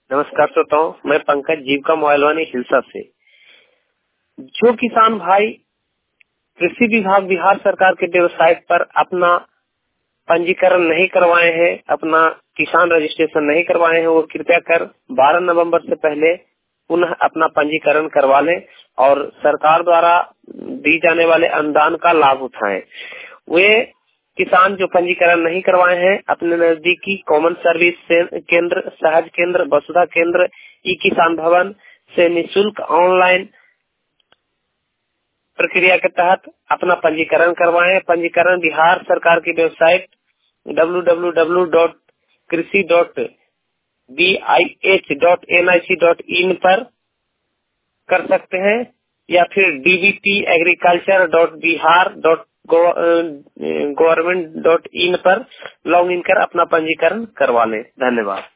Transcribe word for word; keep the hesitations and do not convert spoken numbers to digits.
नमस्कार श्रोताओं, मैं पंकज जीविका मोबाइलवानी हिलसा से। जो किसान भाई कृषि विभाग बिहार सरकार के वेबसाइट पर अपना पंजीकरण नहीं करवाए हैं, अपना किसान रजिस्ट्रेशन नहीं करवाए हैं, वो कृपया कर बारह नवंबर से पहले पुनः अपना पंजीकरण करवा लें और सरकार द्वारा दी जाने वाले अनुदान का लाभ उठाएं। वे किसान जो पंजीकरण नहीं करवाए हैं अपने नजदीकी कॉमन सर्विस केंद्र, सहज केंद्र, वसुधा केंद्र, ई किसान भवन से निशुल्क ऑनलाइन प्रक्रिया के तहत अपना पंजीकरण करवाएं। पंजीकरण बिहार सरकार की website W W W dot Krishi dot B I H dot N I C dot in पर कर सकते हैं या फिर D B P agriculture dot Bihar dot government dot in पर लॉग इन कर अपना पंजीकरण करवा लें। धन्यवाद।